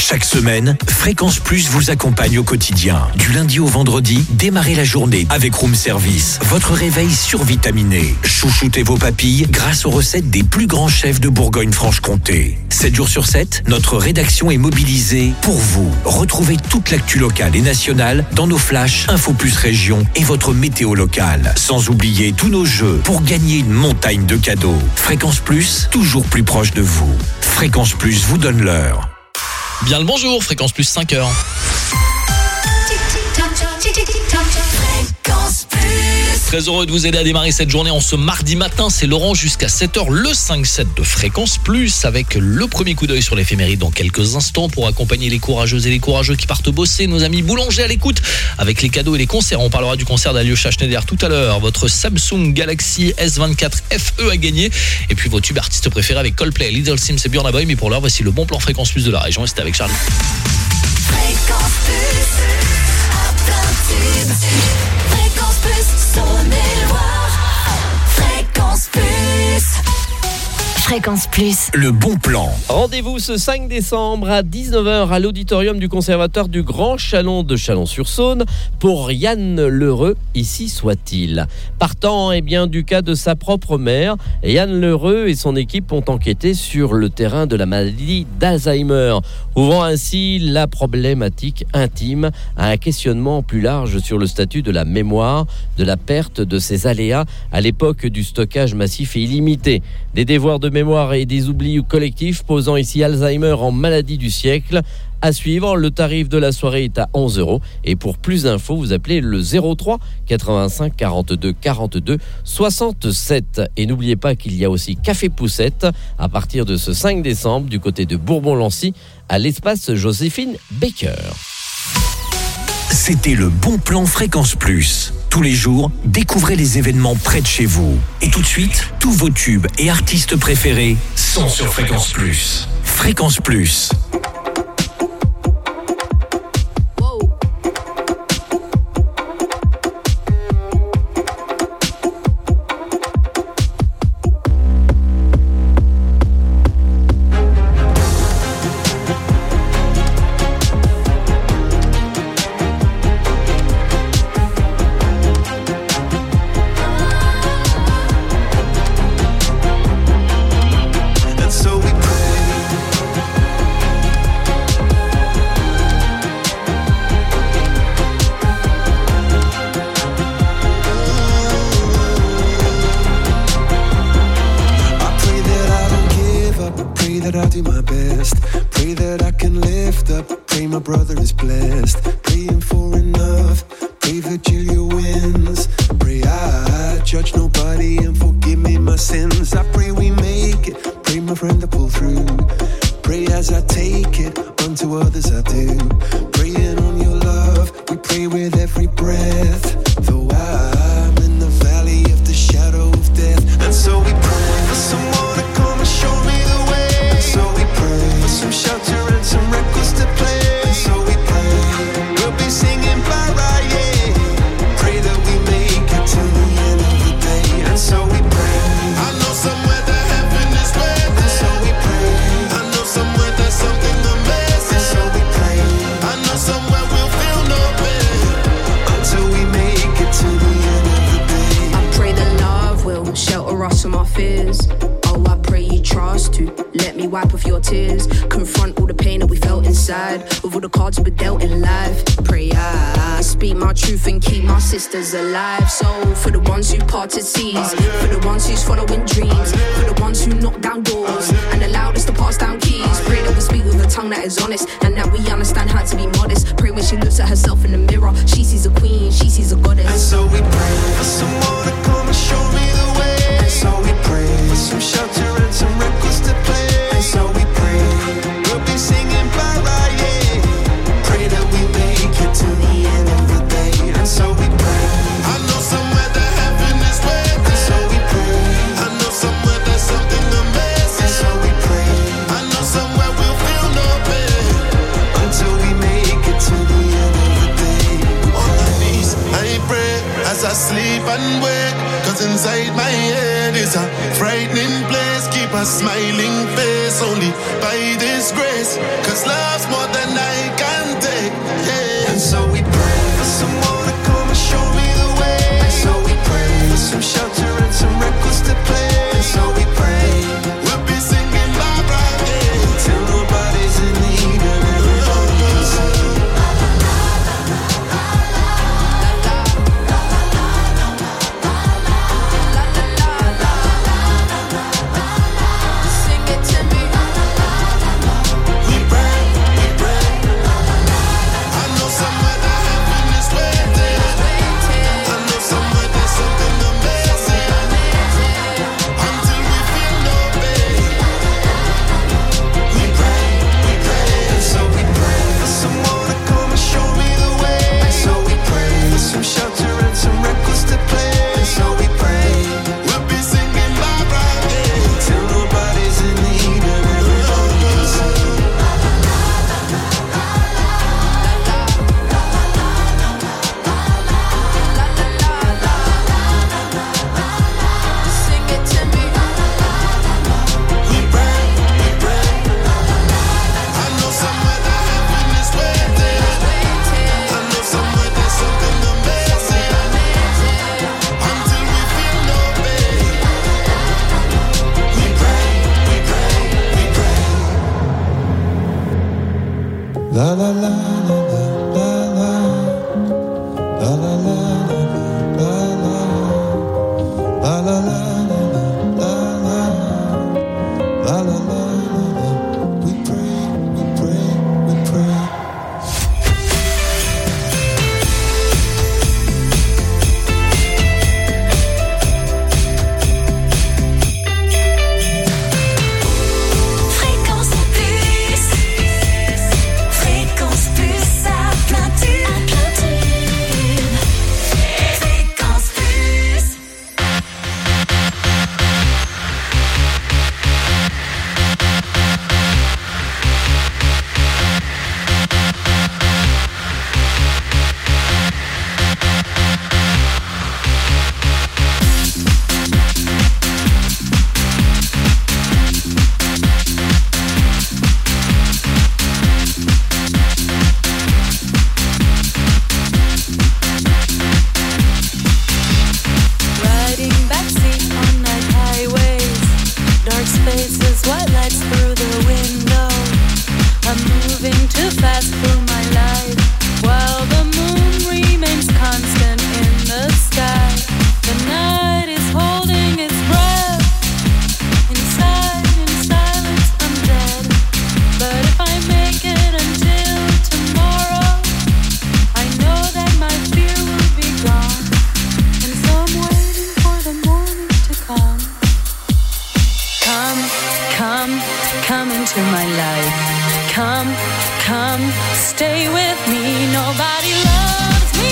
Chaque semaine, Fréquence Plus vous accompagne au quotidien. Du lundi au vendredi, démarrez la journée avec Room Service. Votre réveil survitaminé. Chouchoutez vos papilles grâce aux recettes des plus grands chefs de Bourgogne-Franche-Comté. 7 jours sur 7, notre rédaction est mobilisée pour vous. Retrouvez toute l'actu locale et nationale dans nos flashs Info Plus Région et votre météo locale. Sans oublier tous nos jeux pour gagner une montagne de cadeaux. Fréquence Plus, toujours plus proche de vous. Fréquence Plus vous donne l'heure. Bien le bonjour, Fréquence Plus 5h. Très heureux de vous aider à démarrer cette journée en ce mardi matin. C'est Laurent jusqu'à 7h, le 5-7 de Fréquence Plus, avec le premier coup d'œil sur l'éphéméride dans quelques instants pour accompagner les courageuses et les courageux qui partent bosser. Nos amis boulangers à l'écoute avec les cadeaux et les concerts. On parlera du concert d'Alyosha Schneider tout à l'heure. Votre Samsung Galaxy S24 FE a gagné. Et puis vos tubes artistes préférés avec Coldplay, Little Sims et Burna Boy. Mais pour l'heure, voici le bon plan Fréquence Plus de la région. Et c'était avec Charlie. Fréquence Plus, à plein tube. Fréquence Plus, Saône-et-Loire. Fréquence Plus. Fréquence Plus. Le bon plan. Rendez-vous ce 5 décembre à 19h à l'auditorium du Conservatoire du Grand Chalon de Chalon-sur-Saône pour Yann Lheureux, ici soit-il. Partant du cas de sa propre mère, Yann Lheureux et son équipe ont enquêté sur le terrain de la maladie d'Alzheimer, ouvrant ainsi la problématique intime à un questionnement plus large sur le statut de la mémoire, de la perte de ses aléas à l'époque du stockage massif et illimité, des dévoirs de mémoire et des oublis collectifs posant ici Alzheimer en maladie du siècle. À suivre, le tarif de la soirée est à 11 € et pour plus d'infos, vous appelez le 03 85 42 42 67. Et n'oubliez pas qu'il y a aussi Café Poussette à partir de ce 5 décembre du côté de Bourbon-Lancy à l'espace Joséphine Baker. C'était le bon plan Fréquence Plus. Tous les jours, découvrez les événements près de chez vous. Et tout de suite, tous vos tubes et artistes préférés sont sur Fréquence Plus. Fréquence Plus. Alive, so for the ones who parted seas, for the ones who's following dreams, for the ones who knock down doors and allowed us to pass down keys. Pray that we speak with a tongue that is honest and that we understand how to be modest. Pray when she looks at herself in the mirror, she sees a queen, she sees a goddess. And so we pray for someone to come and show me the way. And so we pray for some shelter and some records to play. And so we pray we'll be singing bye-bye, yeah. Pray that we make it to the end of the day. And so we pray. I know somewhere that heaven is waiting. And so we pray. I know somewhere there's something amazing. And so we pray. I know somewhere we'll feel no pain until we make it to the end of the day. On my knees, I pray as I sleep and wake. 'Cause inside my head is a frightening place. Keep keep a smiling face only by His grace. 'Cause love's more than I can take. Yeah. And so we pray for someone to come and show me the way. And so we pray for some shelter and some records to play. And so we pray we'll be singing Barbara till nobody's in need and everybody can sing. Sing it to me. We pray, we pray. I know somewhere that heaven is waiting. I know somewhere there's something amazing. Until we feel no pain. We pray, and so we pray for someone to come and show me the way. And so we pray for some shelter and some records to play. And so we pray we'll be singing Barbara till nobody's in need and everybody can sing. Sing it to me. We pray, we pray. I know somewhere that heaven is waiting. I know somewhere there's something amazing. Until we feel no pain. We pray, we pray, we pray. La la la la la la la la la la la la la la la. La la la la, we pray, we pray, we pray. Fréquence plus. Fréquence plus à plein tube. Fréquence plus. Riding backseat on night highways, dark spaces, white lights through the window. I'm moving too fast through my life, while the moon remains constant in the sky. The night is holding its breath. Inside, in silence, I'm dead. But if I make it until tomorrow, I know that my fear will be gone. And so I'm waiting for the morning to come. Come into my life. Come, stay with me. Nobody loves me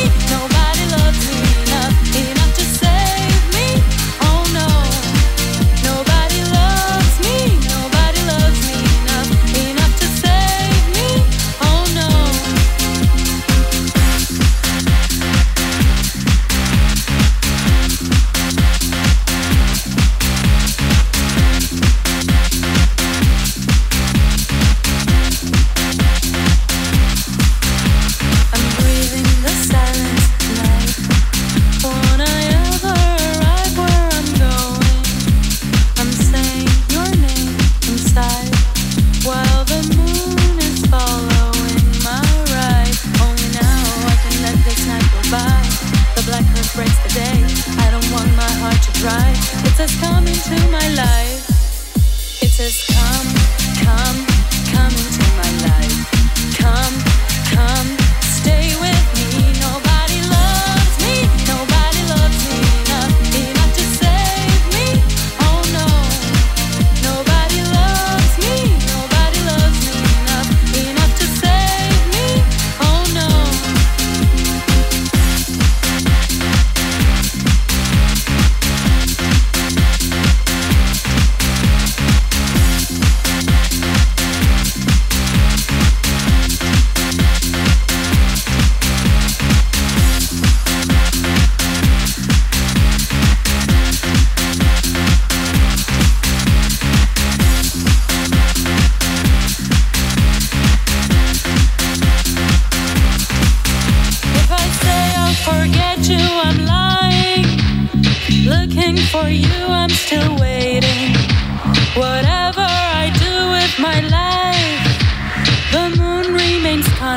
enough to save me. Oh no, nobody loves me enough to save me. Oh no. I'm breathing the silence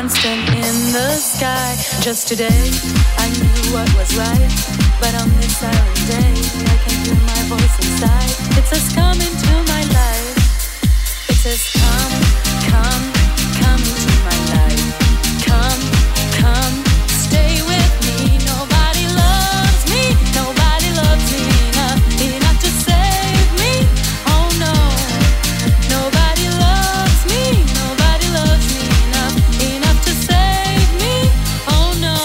constant in the sky. Just today, I knew what was right, but on this silent day, I can hear my voice inside. It says, come into my life. It says, come, come, come into my life. Come, come, stay with me. Nobody loves me. Nobody loves me enough to save me. Oh no. Nobody loves me. Nobody loves me enough to save me. Oh no.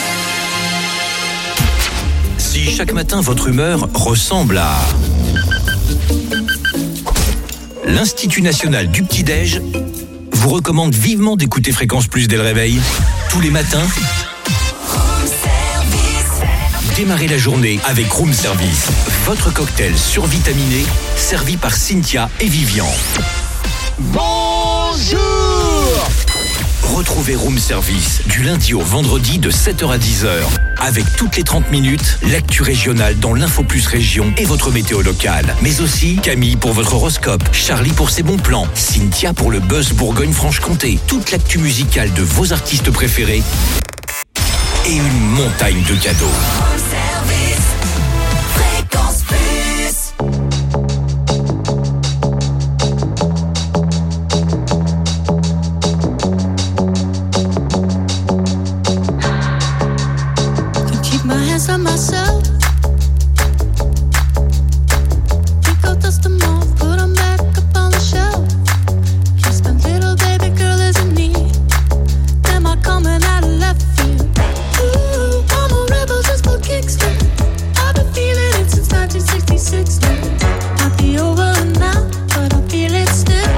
Si chaque matin votre humeur ressemble à l'Institut national du petit-déj vous recommande vivement d'écouter Fréquence Plus dès le réveil. Tous les matins, démarrez la journée avec Room Service. Votre cocktail survitaminé, servi par Cynthia et Vivian. Bonjour. Retrouvez Room Service du lundi au vendredi de 7h à 10h. Avec toutes les 30 minutes, l'actu régionale dans l'Info Plus Région et votre météo locale. Mais aussi Camille pour votre horoscope, Charlie pour ses bons plans, Cynthia pour le buzz Bourgogne-Franche-Comté. Toute l'actu musicale de vos artistes préférés et une montagne de cadeaux. Fréquence Plus. Can keep my hands on myself. Pick up dust them off, put 'em back up on the shelf. Kiss my little baby girl is in need. Am I coming out of left field? Ooh, I'm a rebel just for kicks now. I've been feeling it since 1966 now. Might be over now, but I feel it still.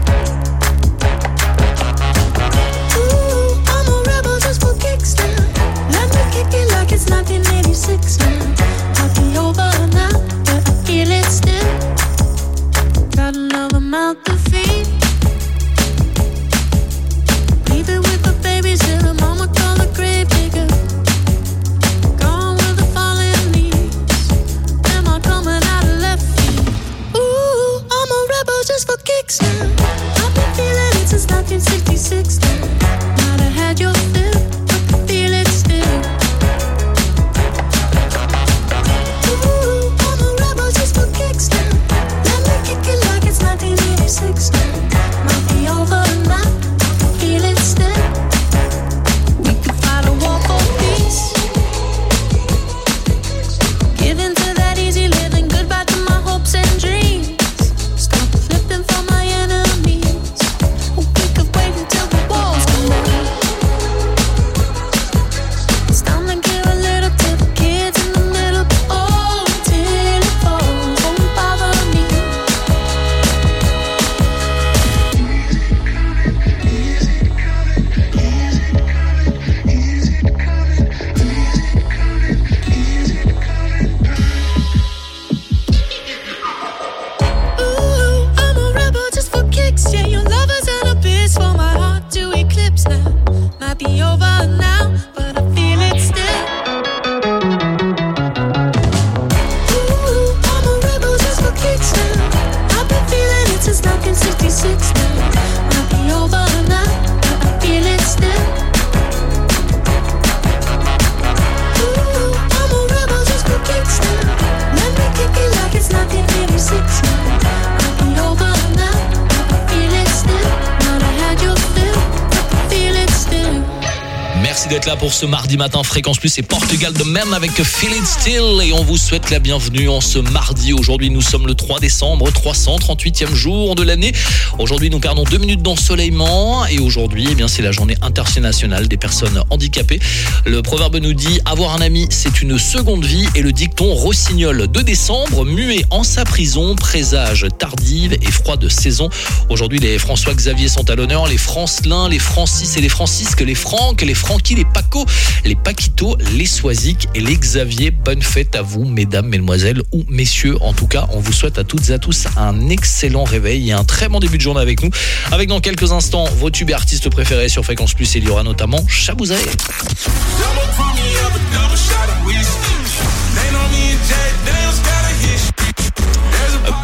Ooh, I'm a rebel just for kicks now. Let me kick it like it's 1986 now. Might be over now, but I feel it still. Got another mouth to feed. Leave it with the babysitter, mama call the grave digger. Gone with the falling leaves. Am I coming out of left field? Ooh, I'm a rebel just for kicks now. I've been feeling it since 1966 now. Might have had your fill, but I feel it still. Ooh, I'm a rebel just for kicks now. Let me kick it like it's 1986 now. Might be over now, I feel it still. We could fight a war for peace. Give in to that easy living, goodbye to my hopes and dreams. Stop flipping for my enemies. We could wait until the walls come down. It's time to give a little to the kids in the middle. Oh, till it falls, won't bother me. Ooh, I'm a rebel just for kicks. Yeah, your lovers and a bitch for my heart to eclipse now. Might be over now, but I feel it still. Ooh, I'm a rebel just for kicks now. I've been feeling it since 1966 now. Might be over now, but I feel it still. Ooh, I'm a rebel just for kicks now. Let me kick it like it's 1986 now. Might be over now, but I feel it still. Might have had your fill, but I feel it still. Merci d'être là pour ce mardi matin. Fréquence Plus et Portugal de même avec Feel It Still. Et on vous souhaite la bienvenue en ce mardi. Aujourd'hui, nous sommes le 3 décembre, 338e jour de l'année. Aujourd'hui, nous perdons 2 minutes d'ensoleillement. Et aujourd'hui, eh bien, c'est la journée internationale des personnes handicapées. Le proverbe nous dit « Avoir un ami, c'est une seconde vie ». Et le dicton rossignol 2 décembre, muet en sa prison, présage tardive et froide saison. Aujourd'hui, les François-Xavier sont à l'honneur, les Francelin, les Francis et les Francisques, les Franck, les Francky, les Paco, les Paquito, les Soisic et les Xavier. Bonne fête à vous, mesdames, mesdemoiselles ou messieurs. En tout cas, on vous souhaite à toutes et à tous un excellent réveil et un très bon début de journée avec nous. Avec dans quelques instants, vos tubes et artistes préférés sur Fréquence Plus. Et il y aura notamment Chabouzaï.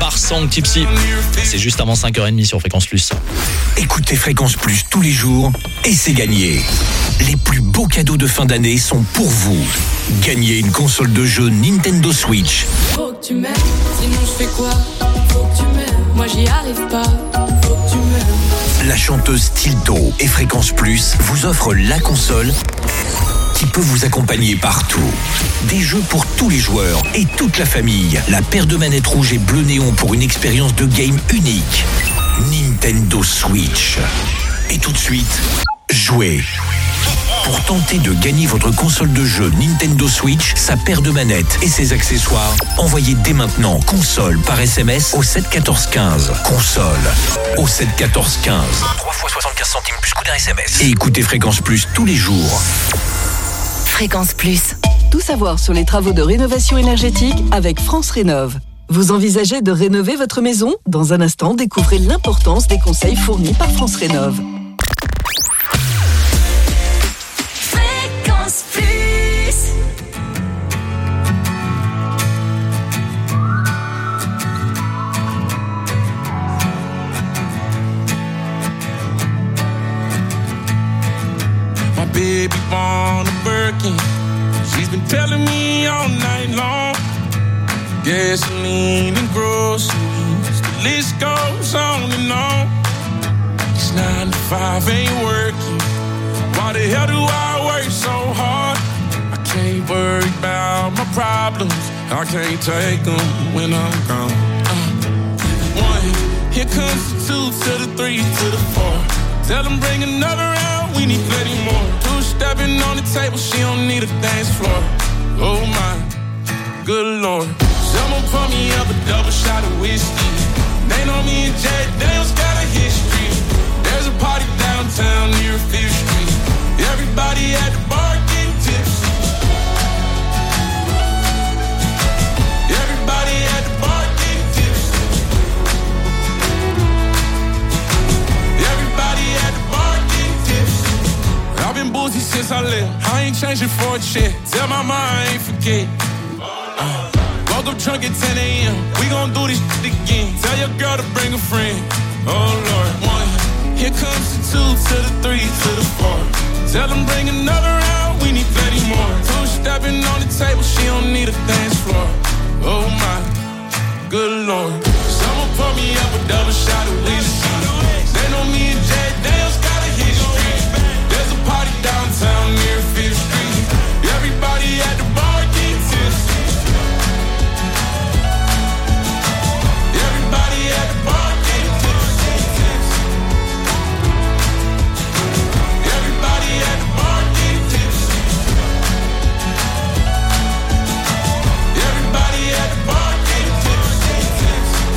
Omar Song Tipsy. C'est juste avant 5h30 sur Fréquence Plus. Écoutez Fréquence Plus tous les jours et c'est gagné. Les plus beaux cadeaux de fin d'année sont pour vous. Gagnez une console de jeu Nintendo Switch. Faut que tu m'aimes, sinon je fais quoi? Faut que tu m'aimes, moi j'y arrive pas. Faut que tu m'aimes. La chanteuse Tilto et Fréquence Plus vous offrent la console qui peut vous accompagner partout. Des jeux pour tous les joueurs et toute la famille. La paire de manettes rouge et bleu néon pour une expérience de game unique. Nintendo Switch. Et tout de suite, jouez. Pour tenter de gagner votre console de jeu Nintendo Switch, sa paire de manettes et ses accessoires, envoyez dès maintenant console par SMS au 7 14 15. Console au 7 14 15. 3 fois 75 centimes plus coût d'un SMS. Et écoutez Fréquence Plus tous les jours. Fréquence Plus. Tout savoir sur les travaux de rénovation énergétique avec France Rénov'. Vous envisagez de rénover votre maison? Dans un instant, découvrez l'importance des conseils fournis par France Rénov'. Fréquence Plus. My baby born a Birkin. She's been telling me all night long. Gasoline and groceries, the list goes on and on. It's 9 to 5, ain't working. Why the hell do I work so hard? I can't worry about my problems. I can't take them when I'm gone. 1, here comes the 2 to the 3 to the 4. Tell them bring another round, we need plenty more. 2 stepping on the table, she don't need a dance floor. Oh my, good Lord. Someone pour me up a double shot of whiskey. They know me and Jay Daniels got a history. There's a party downtown near 5th Street. Everybody at the bar getting tipsy. Everybody at the bar getting tipsy. Everybody at the bar getting tipsy. I've been boozy since I left. I ain't changing for a check. Tell my mom I ain't forget. Woke up drunk at 10 a.m. We gon' do this shit again. Tell your girl to bring a friend. Oh Lord. 1, here comes the 2 to the 3 to the 4. Tell them bring another round, we need plenty more. 2 stepping on the table, she don't need a dance floor. Oh my, good Lord. Someone pour me up a double shot of whiskey. They know me and Jay Daniels got a history. There's a party downtown near 5th Street. Everybody at the bar getting tipsy. Everybody at the bar getting tipsy. Everybody at the bar getting tipsy. Everybody at the bar getting tipsy.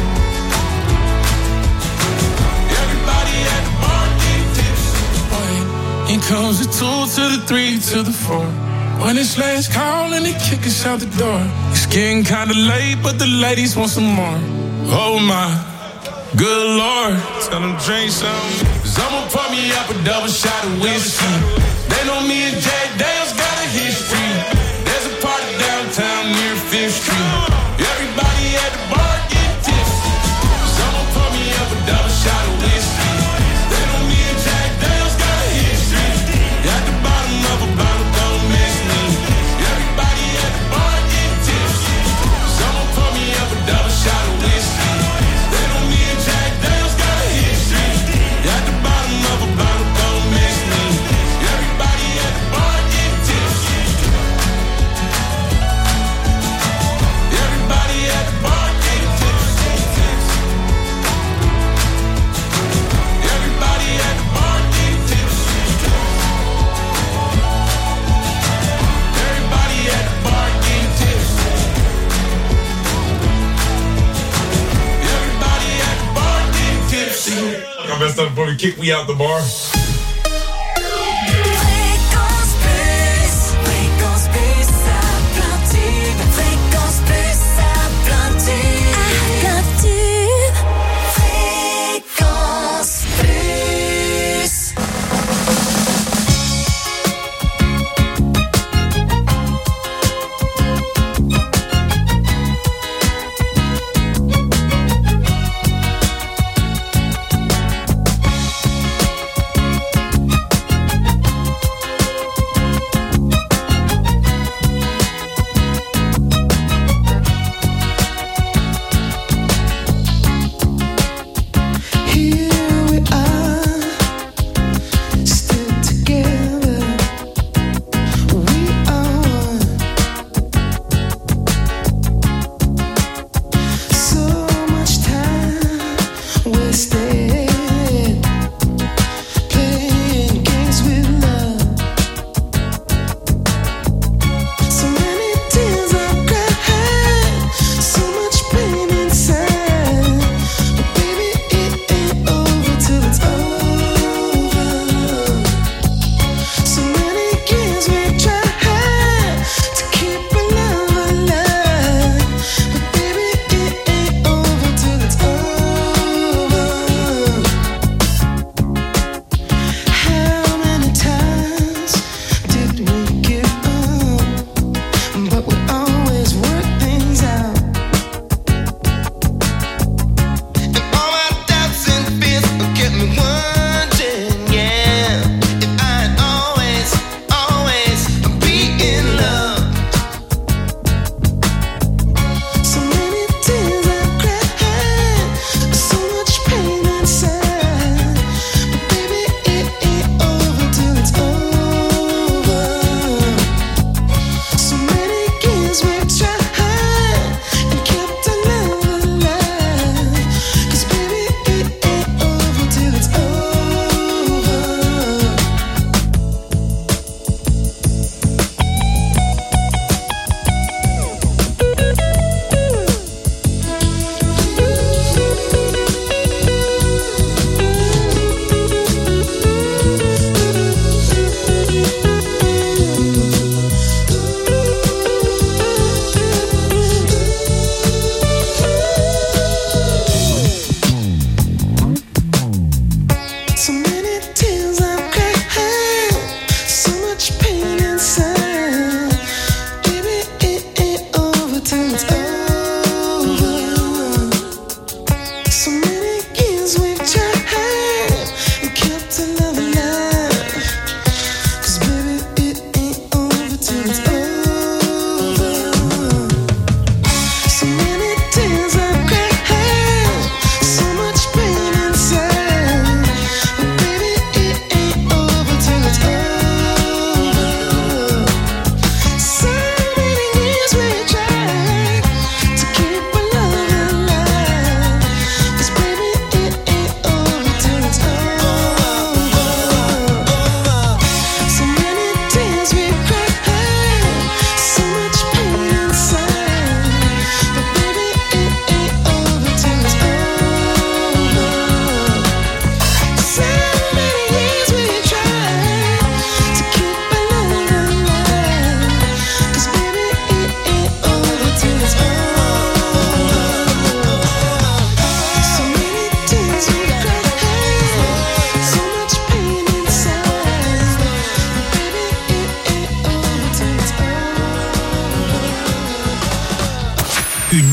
Everybody at the bar getting tipsy. In comes the 2 to the 3 to the 4. When it's last call and they kick us out the door. It's getting kinda late, but the ladies want some more. Oh my, good Lord. Tell them drink some. Someone pour me up a double shot of whiskey. They know me and Jay Daniels got a history. There's a party downtown near 5th Street. Everybody at the bar getting tipsy. Someone pour me up a double shot of whiskey. They know me and Jay Daniels got a history. At the bottom of a bottle, don't miss me. Everybody at the bar getting tipsy. Someone pour me up a double shot of whiskey. They know me and Jay Daniels got a history. At the bottom of a bottle, don't miss me. Everybody at the bar getting tipsy. Everybody at the bar getting tipsy. Everybody at the bar getting tipsy. Everybody at the bar getting tipsy. Everybody at the bar getting tipsy. I messed up before we kick me out the bar. Fréquence Plus. Fréquence Plus à plein tube. Fréquence Plus à plein tube. À plein tube. Fréquence Plus.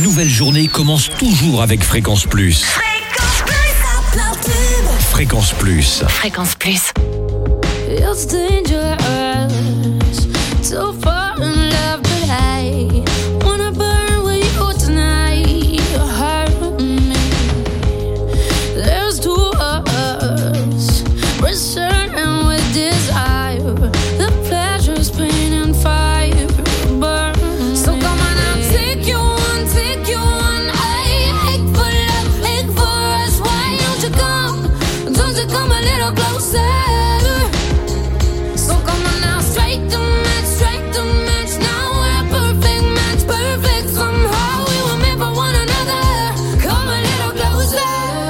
nouvelle journée commence toujours avec Fréquence Plus. Fréquence Plus. Fréquence Plus. It's dangerous to fall in love, but I wanna burn with you tonight. You hurt me. There's two of us, returning with desire. The pleasure's pain and fire burn. So come on, I'll take you on, take you on. I ache for love, ache for us. Why don't you come? Don't you come a little closer? So come on now, strike the match now. We're a perfect match, perfect somehow. We were meant for one another. Come a little closer.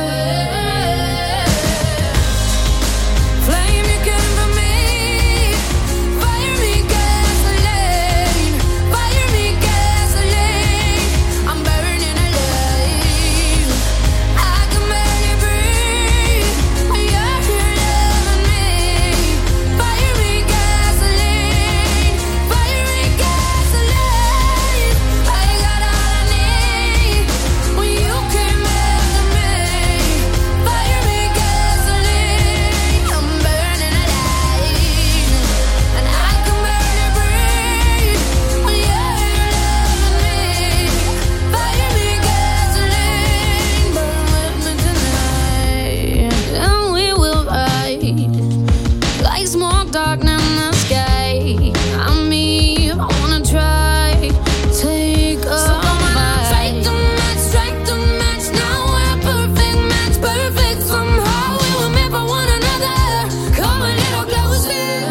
Flame you came for me. Fire me gasoline. Fire me gasoline. I'm burning alive. I can barely breathe. You're here loving me. Fire me gasoline. Fire me gasoline. I got all I need when you came after me. Fire me gasoline. I'm burning alive, and I can barely breathe when you're loving me. Fire me gasoline. Burn with me tonight, and we will ride like smoke dark in the sky. I mean, I wanna try, take a so come on, I'll strike the match now. We're a perfect match, perfect somehow. We were meant for one another. Come a little closer.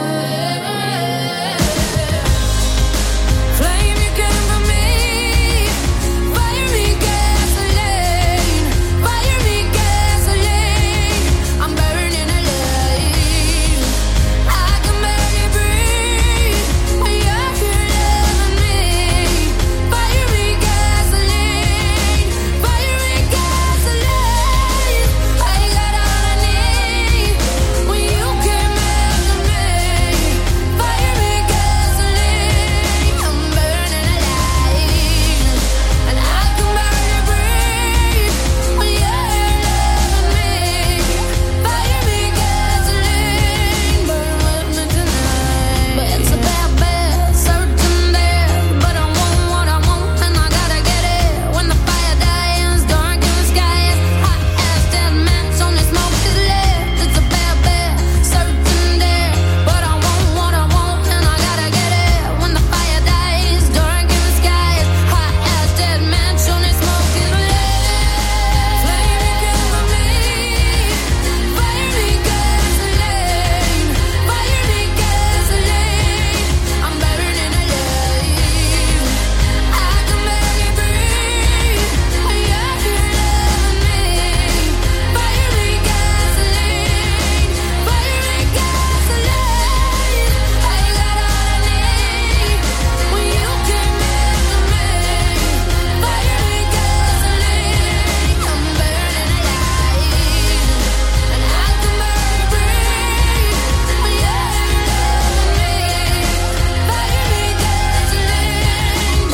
Flame you came for me. Fire me gasoline. Fire me gasoline. I'm burning alive. I can barely breathe when you're here loving me. Fire me gasoline. Fire me gasoline. I got all I need when you came after me. Fire me gasoline. I'm burning alive, and I can barely breathe when you're loving me. Fire me gasoline. Burn with me tonight. But it's a bad, certain there. But I want what I want, and I gotta get it. When the fire dies, dark in the sky is hot as dead match, only smoke is left. It's a bad, certain there. But I want what I want, and I gotta get it. When the fire dies, dark in the sky is hot as dead match, only smoke is left. Flame you came for me. Fire me gasoline. Fire me gasoline. I'm burning alive. I can barely breathe when you're here loving me. Fire me gasoline. Fire me gasoline. I got all I need when you came after me. Fire me gasoline. I'm burning alive, and I can barely breathe when you're loving me. Fire me gasoline.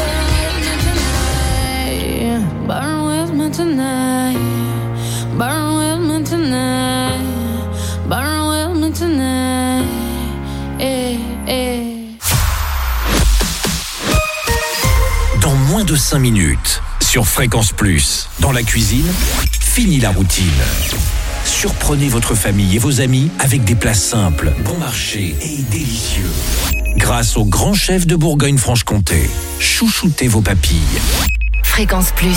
Burn with me tonight. Burn with me tonight. Burn with me tonight. Dans moins de 5 minutes, sur Fréquence Plus, dans la cuisine, fini la routine. Surprenez votre famille et vos amis avec des plats simples, bon marché et délicieux. Grâce au grand chef de Bourgogne-Franche-Comté, chouchoutez vos papilles. Fréquence Plus.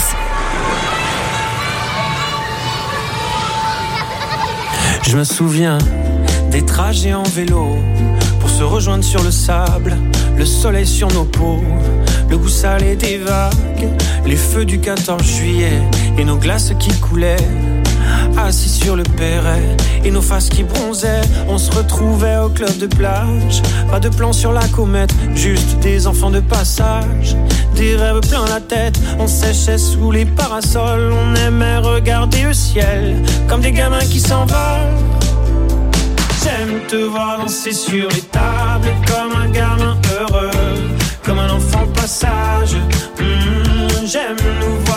Je me souviens des trajets en vélo pour se rejoindre sur le sable, le soleil sur nos peaux, le goût salé des vagues, les feux du 14 juillet et nos glaces qui coulaient. Assis sur le perret et nos faces qui bronzaient, on se retrouvait au club de plage. Pas de plan sur la comète, juste des enfants de passage. Des rêves plein la tête, on séchait sous les parasols. On aimait regarder le ciel comme des gamins qui s'envolent. J'aime te voir danser sur les tables comme un gamin heureux, comme un enfant de passage. J'aime nous voir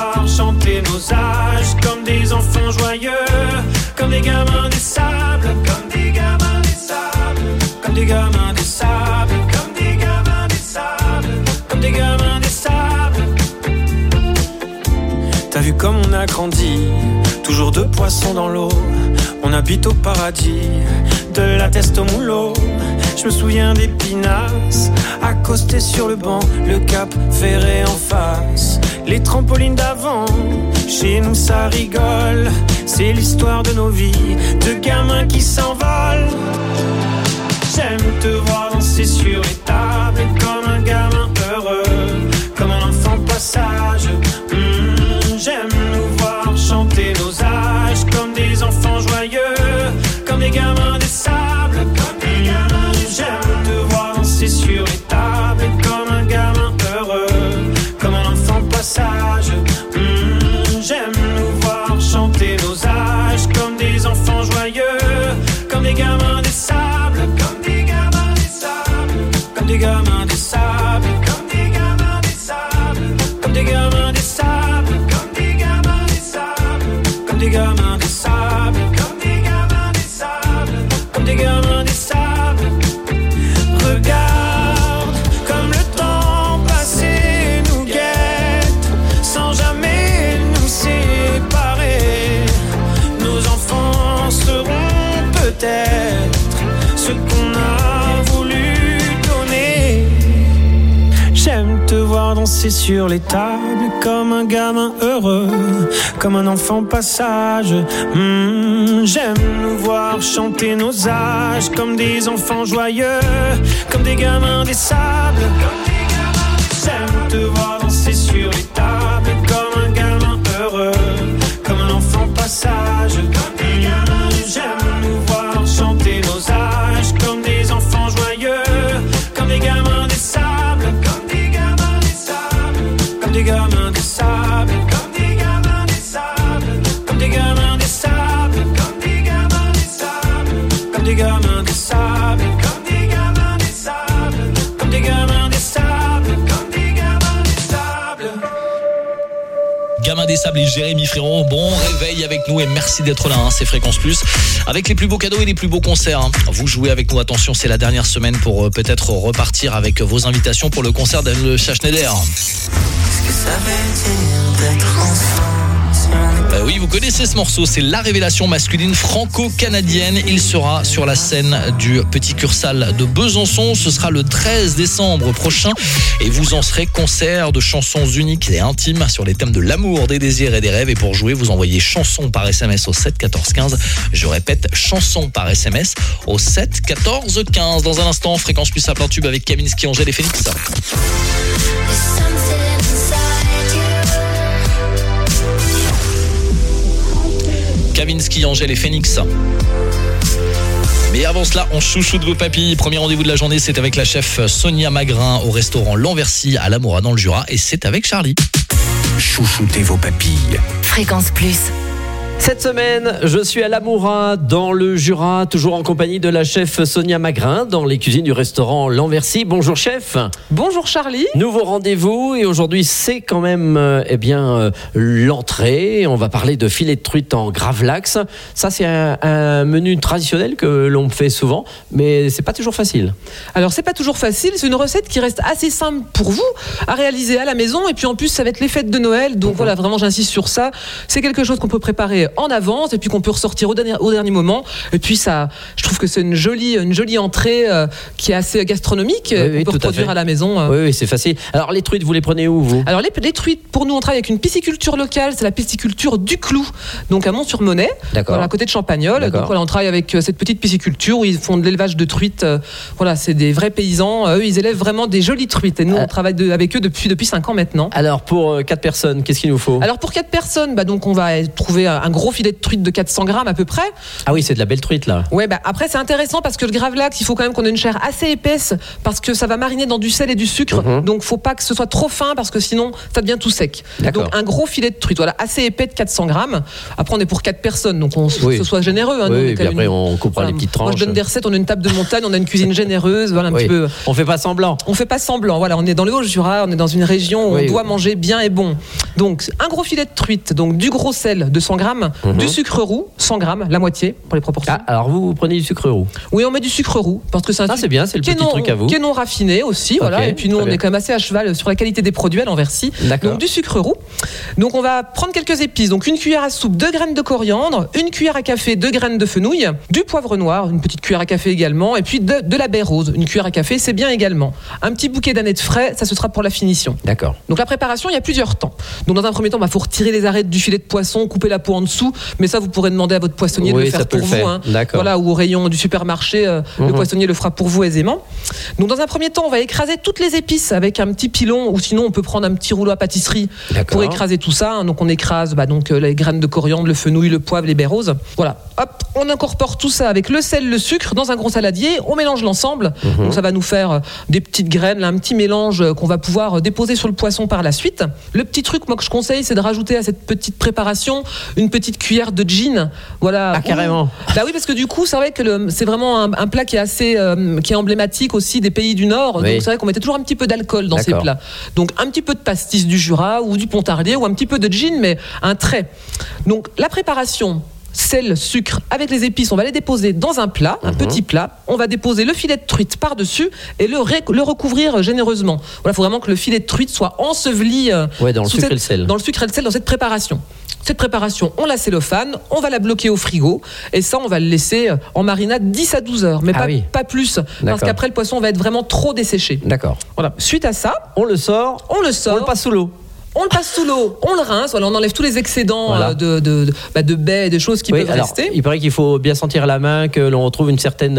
enfants joyeux, comme des gamins des sables, comme des gamins des sables, comme des gamins des sables, comme des gamins des sables, comme des gamins des sables. T'as vu comme on a grandi, toujours deux poissons dans l'eau. On habite au paradis, de la teste au moulot. Je me souviens des pinasses, accostés sur le banc, le cap ferré en face. Les trampolines d'avant, chez nous ça rigole. C'est l'histoire de nos vies, de gamins qui s'envolent. J'aime te voir danser sur les tables, comme un gamin heureux, comme un enfant passage. J'aime nous voir chanter nos âges, comme des enfants joyeux, comme des gamins des sables, comme des gamins des j'aime te voir danser sur les tables, comme un gamin heureux, comme un enfant passage. J'aime nous voir chanter nos âges, comme des enfants joyeux, comme des gamins des sables, comme des gamins des sables, comme des gamins des sables, comme des gamins des sables, comme des gamins des sables, comme des gamins des sables, comme des gamins des sables, comme des gamins des sables, comme des gamins des sables. Regarde comme le temps passé nous guette, sans jamais nous séparer. Nos enfants seront peut-être ce qu'on a voulu donner. J'aime te voir danser sur les tables, comme un gamin heureux, comme un enfant passage. J'aime nous voir chanter nos âges, comme des enfants joyeux, comme des gamins des sables. J'aime te voir danser sur les tables, comme un gamin heureux, comme un enfant passage. J'aime nous voir chanter nos âges, comme des enfants joyeux, comme des gamins des sables, comme des gamins des sables, comme des gamins des sables, comme des gamins des sables, comme des gamins des sables, comme des gamins des sables, comme des gamins des sables, comme des gamins des sables, comme des gamins des sables, comme des gamins des sables. Gamin des Sables et Jérémy Frérot, bon réveil avec nous et merci d'être là, c'est Fréquence Plus avec les plus beaux cadeaux et les plus beaux concerts. Vous jouez avec nous, attention, c'est la dernière semaine pour peut-être repartir avec vos invitations pour le concert d'Anne Schneider. Qu'est-ce que ça veut dire d'être ensemble? Oui, vous connaissez ce morceau, c'est la révélation masculine franco-canadienne. Il sera sur la scène du Petit Cursal de Besançon. Ce sera le 13 décembre prochain et vous en serez concert de chansons uniques et intimes sur les thèmes de l'amour, des désirs et des rêves. Et pour jouer, vous envoyez chanson par SMS au 7 14 15. Je répète, chanson par SMS au 7 14 15. Dans un instant, Fréquence Plus à plein tube avec Kavinsky, Angèle et Phoenix. Kavinsky, Angèle et Phoenix. Mais avant cela, on chouchoute vos papilles. Premier rendez-vous de la journée, c'est avec la chef Sonia Magrin au restaurant L'Anversy à Lamoura dans le Jura. Et c'est avec Charlie. Chouchoutez vos papilles. Fréquence Plus. Cette semaine, je suis à Lamoura, dans le Jura, toujours en compagnie de la chef Sonia Magrin, dans les cuisines du restaurant L'Anversy. Bonjour chef. Bonjour Charlie. Nouveau rendez-vous et aujourd'hui c'est quand même l'entrée. On va parler de filet de truite en gravlax. Ça c'est un menu traditionnel que l'on fait souvent, mais c'est pas toujours facile. Alors c'est pas toujours facile, c'est une recette qui reste assez simple pour vous à réaliser à la maison et puis en plus ça va être les fêtes de Noël, donc voilà, vraiment j'insiste sur ça. C'est quelque chose qu'on peut préparer en avance et puis qu'on peut ressortir au dernier moment. Et puis ça, je trouve que c'est une jolie entrée qui est assez gastronomique, qu'on peut reproduire à la maison. Oui, c'est facile. Alors les truites, vous les prenez où vous? Alors les truites, pour nous on travaille avec une pisciculture locale, c'est la pisciculture du Clou, donc à Mont-sur-Monnaie, voilà, à côté de Champagnole. Donc voilà, on travaille avec cette petite pisciculture où ils font de l'élevage de truites. Voilà, c'est des vrais paysans. Eux, ils élèvent vraiment des jolies truites et nous on travaille avec eux depuis 5 ans maintenant. Alors pour 4 personnes, qu'est-ce qu'il nous faut? Alors pour 4 personnes, donc on va trouver un gros filet de truite de 400 grammes à peu près. Ah oui, c'est de la belle truite là. Ouais, après c'est intéressant parce que le gravlax, il faut quand même qu'on ait une chair assez épaisse parce que ça va mariner dans du sel et du sucre. Donc faut pas que ce soit trop fin parce que sinon ça devient tout sec. Donc un gros filet de truite, voilà, assez épais de 400 grammes. Après on est pour 4 personnes, donc on se soit généreux. Oui, et puis après on coupera les petites tranches. Moi je donne des recettes, on a une table de montagne, on a une cuisine généreuse, voilà un petit peu. On fait pas semblant. On fait pas semblant, voilà, on est dans le Haut-Jura, on est dans une région où on doit manger bien et bon. Donc un gros filet de truite, donc du gros sel de 100 grammes, du sucre roux 100 grammes, la moitié pour les proportions. Ah, alors vous prenez du sucre roux. Oui, on met du sucre roux parce que c'est un c'est bien, c'est le petit truc à vous. Qui est non raffiné aussi, voilà. Ok, Et puis nous, très on bien. est quand même assez à cheval sur la qualité des produits à l'Anversi. D'accord. Donc du sucre roux. Donc on va prendre quelques épices. Donc une cuillère à soupe, 2 graines de coriandre, une cuillère à café, 2 graines de fenouil, du poivre noir, une petite cuillère à café également, et puis de la baie rose, une cuillère à café, c'est bien également. Un petit bouquet d'aneth frais, ça ce sera pour la finition. D'accord. Donc la préparation, il y a plusieurs temps. Donc dans un premier temps, il faut retirer les arêtes du filet de poisson, couper la peau en dessous, mais ça vous pourrez demander à votre poissonnier de Oui, le ça faire peut pour le vous. faire. Hein. D'accord. Voilà, ou au rayon du supermarché, le poissonnier le fera pour vous aisément. Donc dans un premier temps, on va écraser toutes les épices avec un petit pilon, ou sinon on peut prendre un petit rouleau à pâtisserie pour écraser tout ça. Hein. Donc on écrase les graines de coriandre, le fenouil, le poivre, les baies roses. Voilà. Hop, on incorpore tout ça avec le sel, le sucre dans un gros saladier. On mélange l'ensemble. Donc ça va nous faire des petites graines, là, un petit mélange qu'on va pouvoir déposer sur le poisson par la suite. Le petit truc, moi que je conseille, c'est de rajouter à cette petite préparation une petite cuillère de gin. Voilà. Ah, carrément. Bah oui, parce que du coup, c'est vrai que c'est vraiment un plat qui est assez, qui est emblématique aussi des pays du Nord. Oui. Donc c'est vrai qu'on mettait toujours un petit peu d'alcool dans ces D'accord. plats. Donc un petit peu de pastis du Jura ou du Pontarlier ou un petit peu de gin, mais un trait. Donc la préparation. Sel, sucre, avec les épices, on va les déposer dans un plat, un petit plat. On va déposer le filet de truite par-dessus et le recouvrir généreusement. Voilà, il faut vraiment que le filet de truite soit enseveli dans le sucre et le sel. Dans le sucre et le sel, dans cette préparation. Cette préparation, on la cellophane, on va la bloquer au frigo et ça, on va le laisser en marinade 10 à 12 heures, mais pas plus, parce D'accord. qu'après, le poisson va être vraiment trop desséché. D'accord. Voilà. Suite à ça, On le sort. on le sort. On le passe sous l'eau. On le passe sous l'eau, on le rince, voilà, on enlève tous les excédents Voilà. de baies et de choses qui Oui, peuvent alors, rester. il paraît qu'il faut bien sentir la main, que l'on retrouve une certaine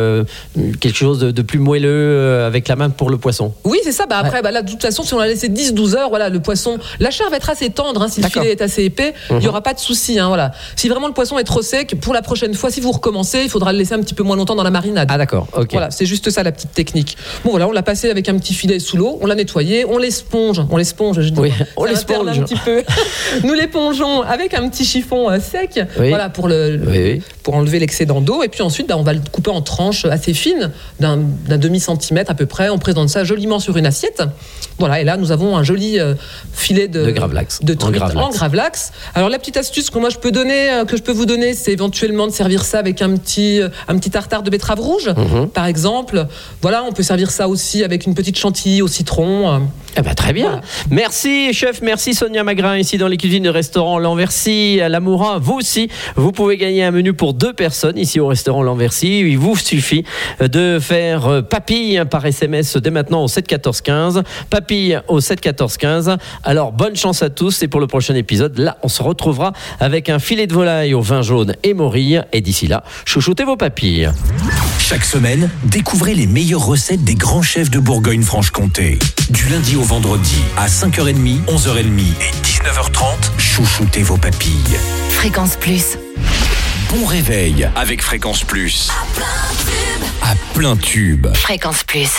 quelque chose de plus moelleux avec la main pour le poisson. Oui, c'est ça. Après, là, de toute façon, si on l'a laissé 10-12 heures, voilà, le poisson, la chair va être assez tendre. Hein, si le D'accord. filet est assez épais, il n'y aura pas de souci. Hein, voilà. Si vraiment le poisson est trop sec, pour la prochaine fois, si vous recommencez, il faudra le laisser un petit peu moins longtemps dans la marinade. Ah d'accord, ok. Voilà, c'est juste ça la petite technique. Bon voilà, on l'a passé avec un petit filet sous l'eau, on l'a nettoyé, on l'esponge, je dis. Oui, on Ça alterne l'esponge. un petit peu. Nous l'épongeons avec un petit chiffon sec, Oui. voilà pour pour enlever l'excédent d'eau et puis ensuite on va le couper en tranches assez fines d'un demi-centimètre à peu près. On présente ça joliment sur une assiette. Voilà, et là nous avons un joli filet de gravlax. de truite En gravlax. en gravlax. Alors la petite astuce que moi je peux vous donner, c'est éventuellement de servir ça avec un petit tartare de betterave rouge, par exemple. Voilà, on peut servir ça aussi avec une petite chantilly au citron. Eh ben, très bien. Voilà. Merci chef, merci Sonia Magrin ici dans les cuisines du restaurant L'Anversi à l'Amoura. Vous aussi, vous pouvez gagner un menu pour 2 personnes ici au restaurant L'Anversi. Il vous suffit de faire papille par SMS dès maintenant au 7 14 15. Papille au 7 14 15. Alors bonne chance à tous et pour le prochain épisode, là on se retrouvera avec un filet de volaille au vin jaune et morille. Et d'ici là, chouchoutez vos papilles. Chaque semaine, découvrez les meilleures recettes des grands chefs de Bourgogne-Franche-Comté. Du lundi au vendredi à 5h30, 11h30 et 19h30, chouchoutez vos papilles. Fréquence Plus. Bon réveil avec Fréquence Plus. À plein tube. Fréquence Plus.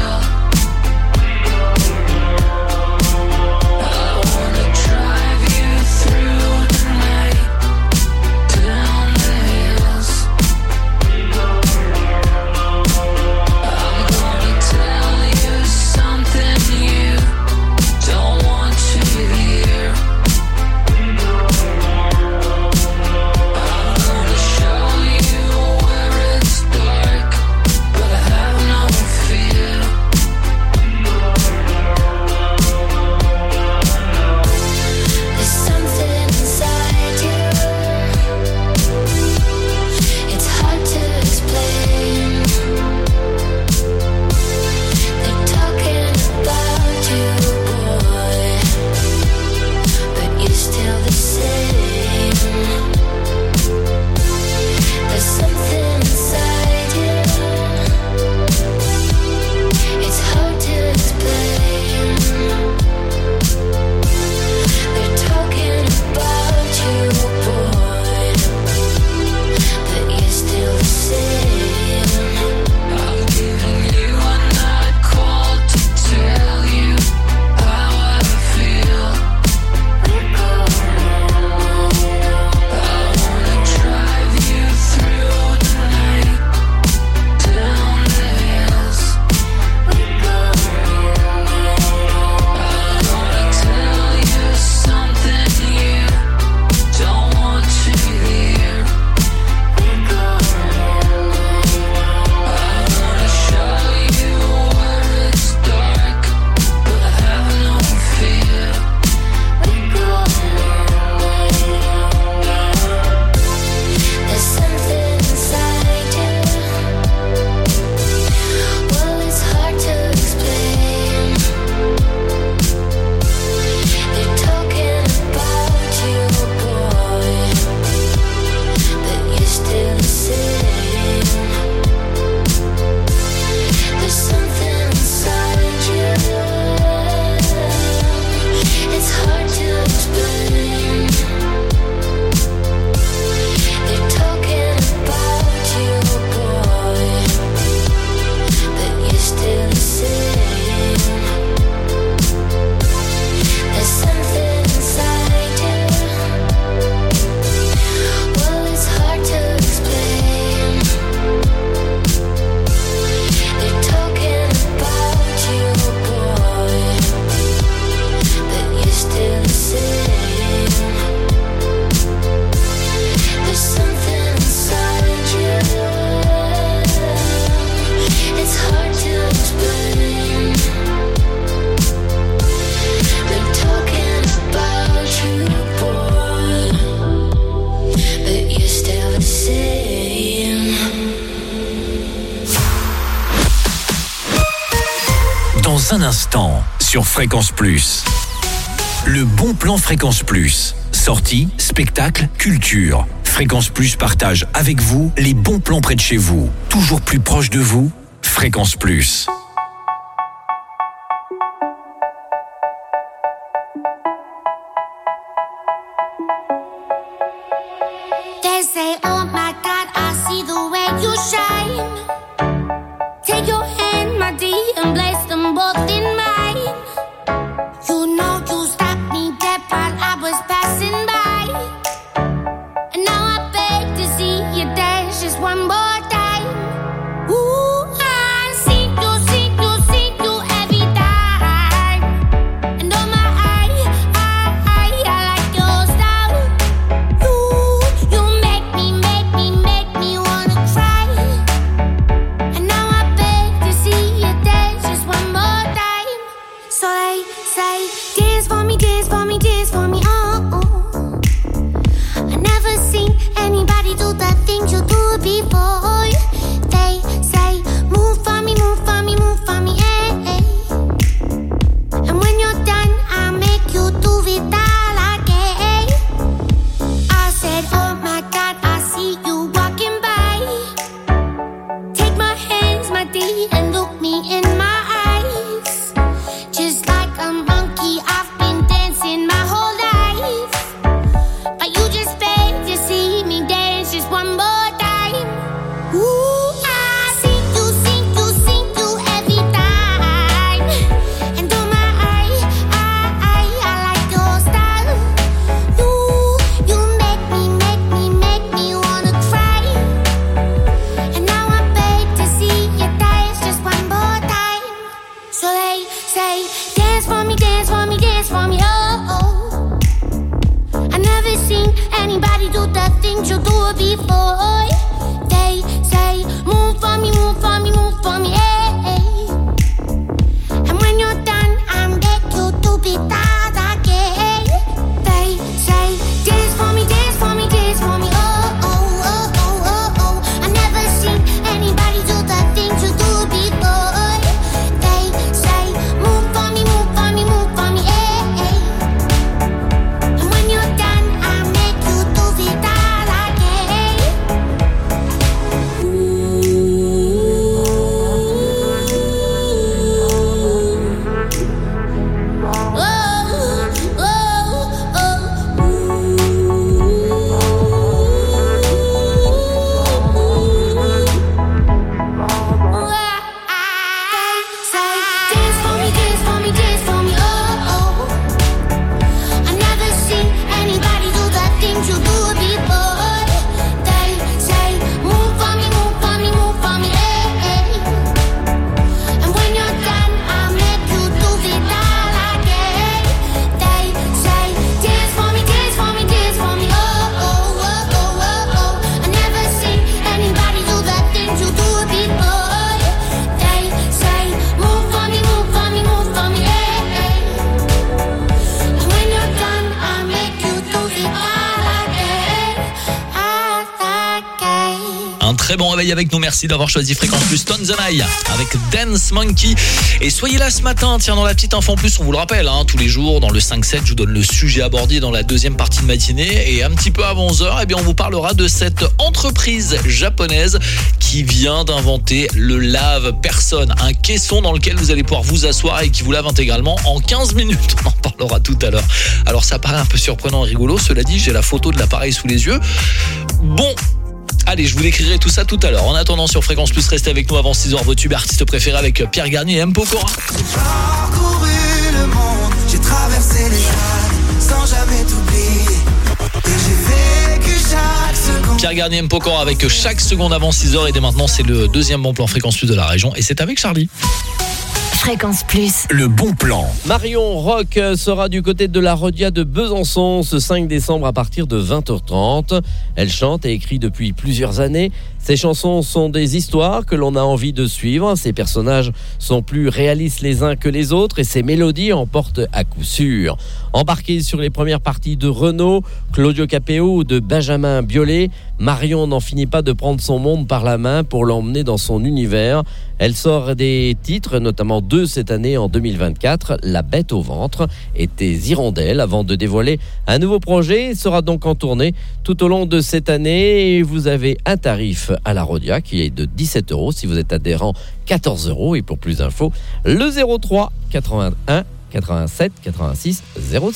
Drive you un instant sur Fréquence Plus. Le bon plan Fréquence Plus. Sorties, spectacles, culture. Fréquence Plus partage avec vous les bons plans près de chez vous. Toujours plus proche de vous, Fréquence Plus. They say, oh my God, I see the way you shine. Take your hand, my dear, and place them both in mine. You know you stopped me dead while I was passing by. And now I beg to see you dance just one more time. Ooh, I see you every time. And oh my, I like your style. You make me wanna cry. And now I beg to see you dance just one more time. So they say, dance for me, dance for me, dance for me, oh. I never seen anybody do the things you do before. They say, move for me, move for me, move for me, eh. And when you're done, I'll make you do it all again. I said, oh my God, I see you walking by. Take my hands, my dear, and look me in my eyes. Just like a monkey, I've been dancing my whole life. But you just beg to see me dance just one more time. Ooh, I see you every time. And oh my, I like your style. You make me wanna cry. And now I beg to see you dance just one more time. So they say, dance for me, dance for me, dance for me, oh. I never seen anybody do the things you do before. They say, move for me, move for me, move for me, eh. And when you're done, I'll make you do it all again. They say, dance for me, dance for me, dance for me, oh. I never seen anybody do the things you do before. They say, move for me, move for me, move for me, eh. And when you're done, I'll make you do it all again. Un très bon réveil avec nous, merci d'avoir choisi Fréquence Plus. Tones and I avec Dance Monkey. Et soyez là ce matin, tiens, dans la petite info en plus, on vous le rappelle, tous les jours dans le 5-7, je vous donne le sujet abordé dans la deuxième partie de matinée. Et un petit peu avant 11h, eh bien, on vous parlera de cette entreprise japonaise qui vient d'inventer le lave-personne. Un caisson dans lequel vous allez pouvoir vous asseoir et qui vous lave intégralement en 15 minutes. On en parlera tout à l'heure. Alors ça paraît un peu surprenant et rigolo, cela dit, j'ai la photo de l'appareil sous les yeux. Bon, allez, je vous décrirai tout ça tout à l'heure. En attendant, sur Fréquence Plus, restez avec nous avant 6h, vos tubes artistes préférés avec Pierre Garnier et M. Pokora. J'ai parcouru le monde, j'ai traversé les âges sans jamais t'oublier. Et j'ai vécu chaque seconde. Pierre Garnier, M. Pokora avec chaque seconde avant 6h. Et dès maintenant, c'est le deuxième bon plan Fréquence Plus de la région. Et c'est avec Charlie. Fréquence Plus. Le bon plan. Marion Rock sera du côté de la Rodia de Besançon ce 5 décembre à partir de 20h30. Elle chante et écrit depuis plusieurs années. Ses chansons sont des histoires que l'on a envie de suivre. Ses personnages sont plus réalistes les uns que les autres et ses mélodies en portent à coup sûr. Embarquée sur les premières parties de Renaud, Claudio Capéo ou de Benjamin Biolay, Marion n'en finit pas de prendre son monde par la main pour l'emmener dans son univers. Elle sort des titres, notamment 2 2 cette année en 2024, La Bête au ventre et Tes hirondelles, avant de dévoiler un nouveau projet. Il sera donc en tournée tout au long de cette année et vous avez un tarif à la Rodia qui est de 17 €. Si vous êtes adhérent, 14 € et pour plus d'infos, le 03 81 87 86 00.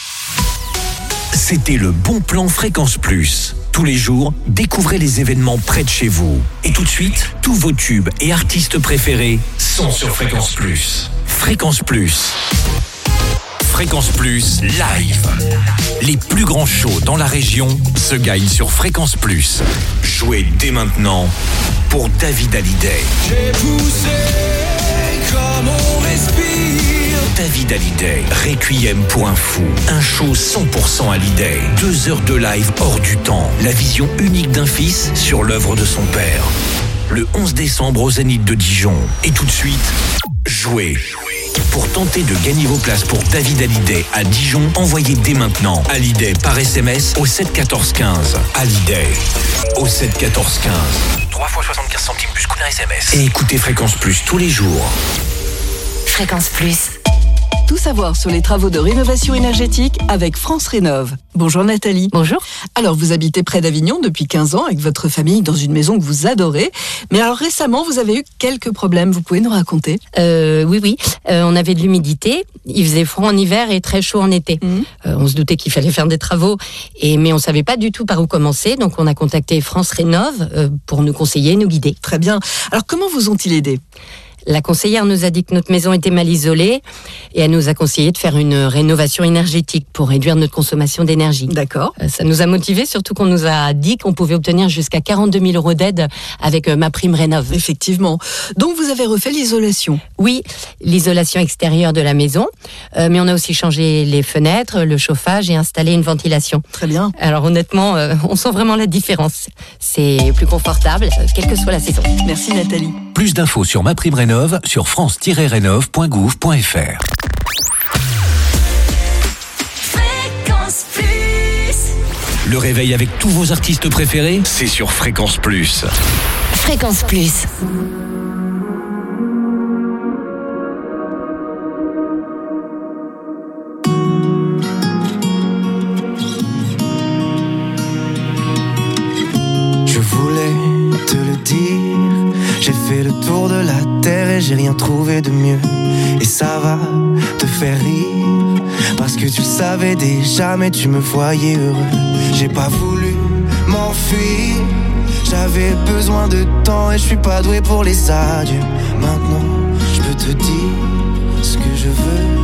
C'était le bon plan Fréquence Plus. Tous les jours, découvrez les événements près de chez vous. Et tout de suite, tous vos tubes et artistes préférés sont sur Fréquence Plus. Fréquence Plus. Fréquence Plus live. Les plus grands shows dans la région se gagnent sur Fréquence Plus. Jouez dès maintenant pour David Hallyday. J'ai poussé comme on respire. David Hallyday, Requiem Point Fou. Un show 100% Hallyday. 2 heures de live hors du temps. La vision unique d'un fils sur l'œuvre de son père. Le 11 décembre au Zénith de Dijon. Et tout de suite, jouez. Pour tenter de gagner vos places pour David Hallyday à Dijon, envoyez dès maintenant Hallyday par SMS au 7 14 15. Hallyday au 7 14 15. 3 fois 75 centimes plus coût d'un SMS. Et écoutez Fréquence Plus tous les jours. Fréquence Plus. Tout savoir sur les travaux de rénovation énergétique avec France Rénov. Bonjour Nathalie. Bonjour. Alors vous habitez près d'Avignon depuis 15 ans avec votre famille dans une maison que vous adorez. Mais alors récemment vous avez eu quelques problèmes, vous pouvez nous raconter? Oui. On avait de l'humidité, il faisait froid en hiver et très chaud en été. On se doutait qu'il fallait faire des travaux, mais on savait pas du tout par où commencer. Donc on a contacté France Rénov pour nous conseiller, nous guider. Très bien. Alors comment vous ont-ils aidé? La conseillère nous a dit que notre maison était mal isolée et elle nous a conseillé de faire une rénovation énergétique pour réduire notre consommation d'énergie. D'accord. Ça nous a motivés, surtout qu'on nous a dit qu'on pouvait obtenir jusqu'à 42 000 € d'aide avec ma prime Rénov. Effectivement. Donc vous avez refait l'isolation? Oui, l'isolation extérieure de la maison, mais on a aussi changé les fenêtres, le chauffage et installé une ventilation. Très bien. Alors honnêtement, on sent vraiment la différence. C'est plus confortable, quelle que soit la saison. Merci Nathalie. Plus d'infos sur ma prime Rénov sur france-rénov.gouv.fr. Fréquence Plus. Le réveil avec tous vos artistes préférés, c'est sur Fréquence Plus. Fréquence Plus. Je voulais te le dire, j'ai fait le tour de la terre et j'ai rien trouvé de mieux. Et ça va te faire rire, parce que tu le savais déjà mais tu me voyais heureux. J'ai pas voulu m'enfuir, j'avais besoin de temps et je suis pas doué pour les adieux. Maintenant je peux te dire ce que je veux.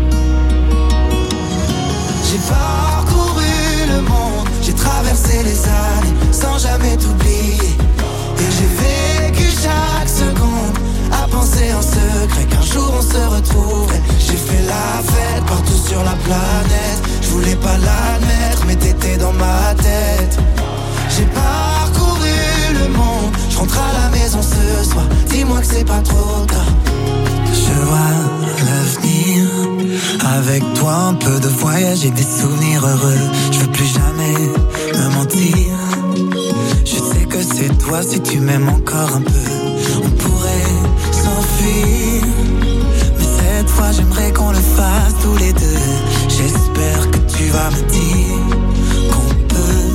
J'ai parcouru le monde, j'ai traversé les années sans jamais t'oublier. Et j'ai vécu chaque seconde à penser en secret qu'un jour on se retrouverait. J'ai fait la fête partout sur la planète, je voulais pas l'admettre mais t'étais dans ma tête. J'ai parcouru le monde, je rentre à la maison ce soir, dis-moi que c'est pas trop tard. Je vois l'avenir, avec toi un peu de voyage et des souvenirs heureux. Je veux plus jamais me mentir, je sais que c'est toi si tu m'aimes encore un peu. On pourrait s'enfuir, mais cette fois j'aimerais qu'on le fasse tous les deux. J'espère que tu vas me dire qu'on peut.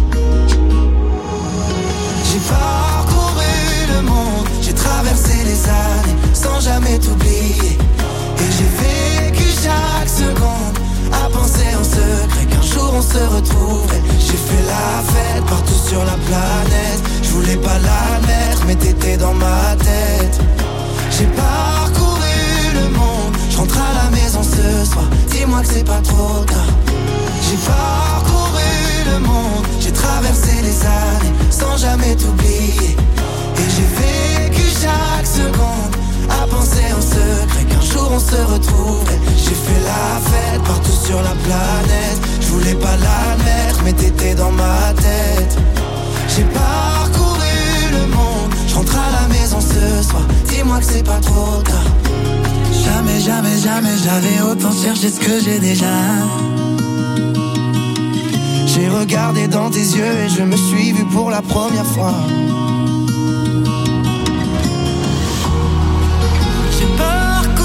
J'ai parcouru le monde, j'ai traversé les années sans jamais t'oublier. Et j'ai vécu chaque seconde à penser en secret qu'un jour on se retrouverait. J'ai fait la fête partout sur la planète, je voulais pas l'admettre mais t'étais dans ma tête. J'ai parcouru le monde, je rentre à la maison ce soir, dis-moi que c'est pas trop tard. J'ai parcouru le monde, j'ai traversé les années sans jamais t'oublier. Et j'ai vécu chaque seconde à penser en secret qu'un jour on se retrouverait. J'ai fait la fête partout sur la planète, je voulais pas l'admettre mais t'étais dans ma tête. J'ai parcouru le monde, je rentre à la maison ce soir, dis-moi que c'est pas trop tard. Jamais, jamais, jamais j'avais autant cherché ce que j'ai déjà. J'ai regardé dans tes yeux et je me suis vu pour la première fois. J'ai parcouru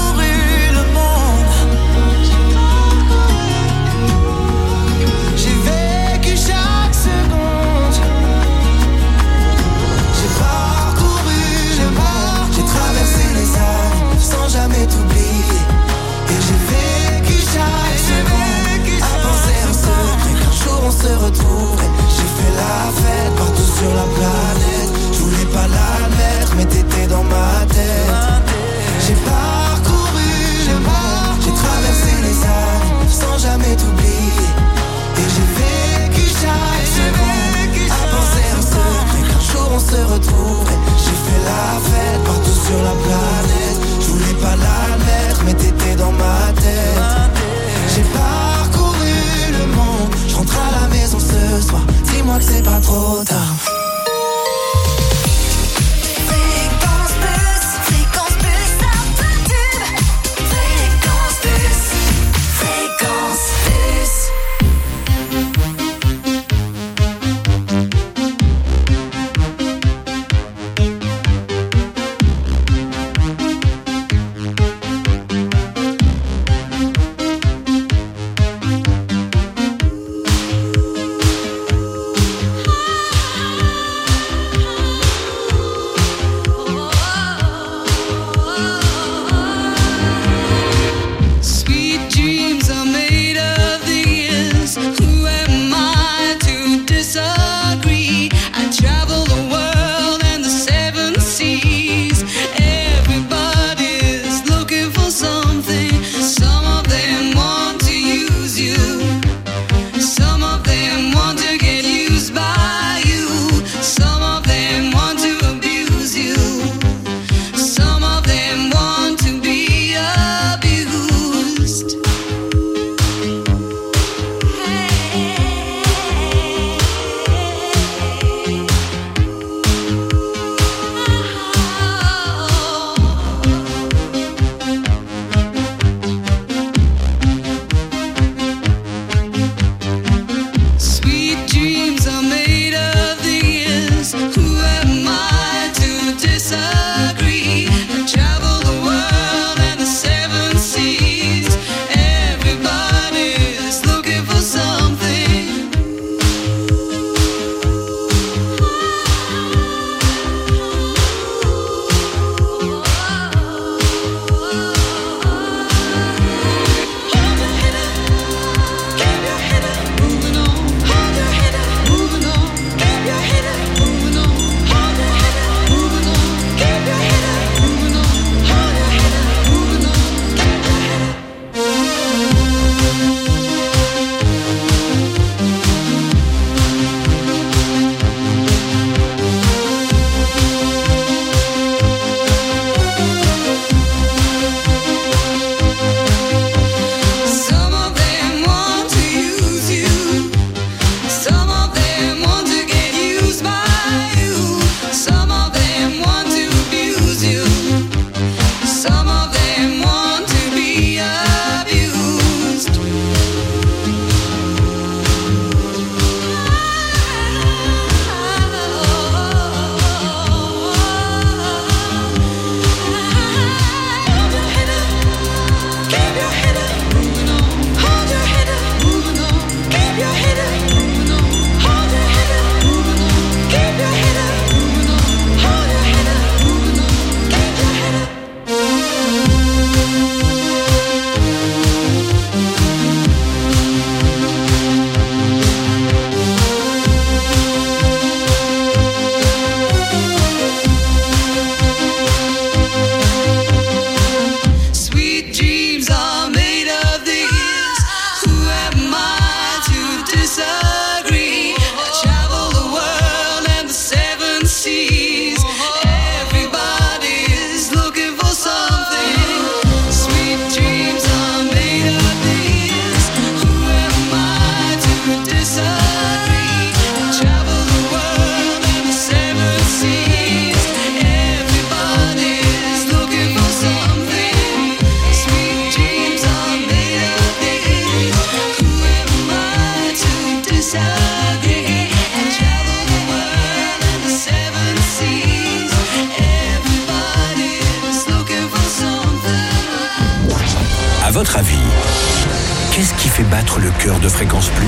votre avis, qu'est-ce qui fait battre le cœur de Fréquence Plus ?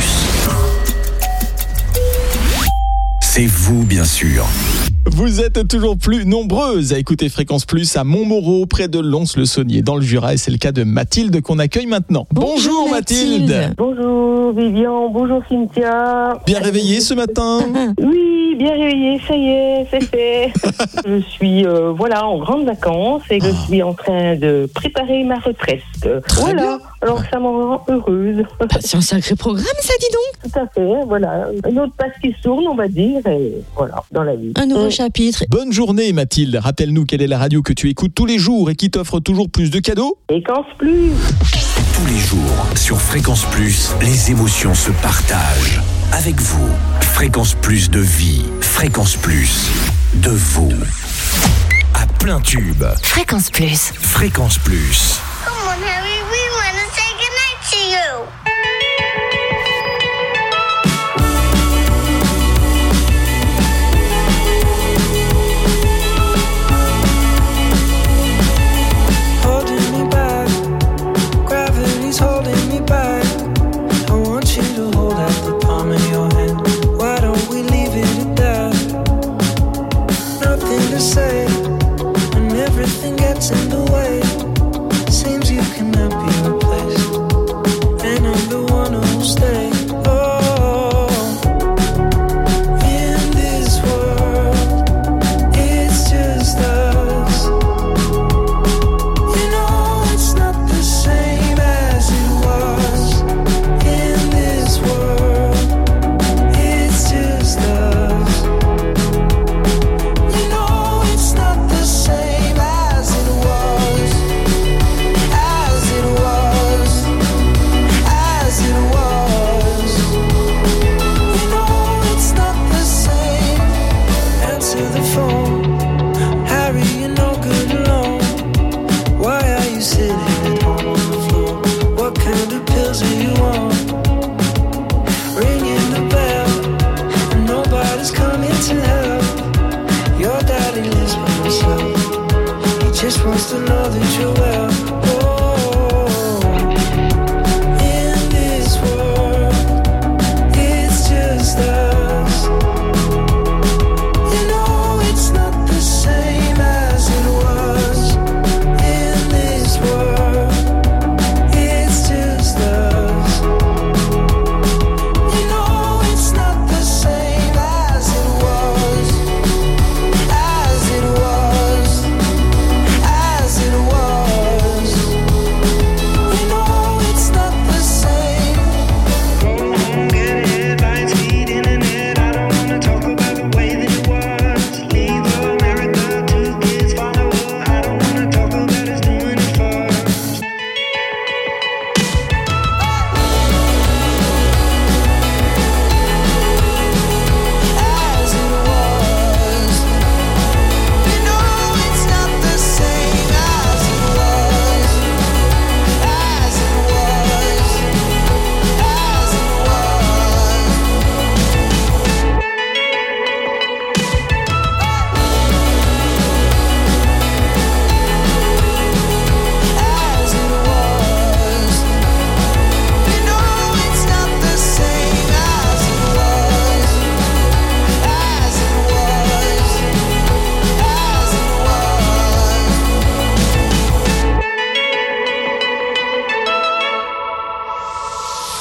C'est vous, bien sûr. Vous êtes toujours plus nombreuses à écouter Fréquence Plus à Montmoreau, près de Lons-le-Saunier, dans le Jura. Et c'est le cas de Mathilde qu'on accueille maintenant. Bonjour Mathilde. Bonjour Vivian, bonjour Cynthia. Bien réveillée ce matin ? Oui, bien réveillée, ça y est, c'est fait. Je suis en grandes vacances et je suis en train de préparer ma retraite. Voilà, alors ça me rend heureuse. C'est un sacré programme ça, dis donc. Tout à fait, voilà. Une autre page qui se tourne, on va dire, et voilà, dans la vie. Un nouveau chapitre. Bonne journée Mathilde. Rappelle-nous quelle est la radio que tu écoutes tous les jours et qui t'offre toujours plus de cadeaux ? Fréquence Plus. Tous les jours, sur Fréquence Plus, les émotions se partagent. Avec vous, Fréquence Plus de vie, Fréquence Plus de vous. À plein tube. Fréquence Plus. Fréquence Plus. Come on, Harry, we want to say goodnight to you. Holding me back, gravity's holding me back. I want you to hold out the palm of your hand. Why don't we leave it at that? Nothing to say, and everything gets in the way. Seems you cannot be replaced, and I'm the one who'll stay. Oh, in this world, it's just us. You know it's not the same as it was. In this world, it's just us. You know it's not the same as it was. As it was. As it was. You know it's not the same. Answer the phone. Harry, you're no good alone. Why are you sitting at home on the floor? What kind of pills are you on?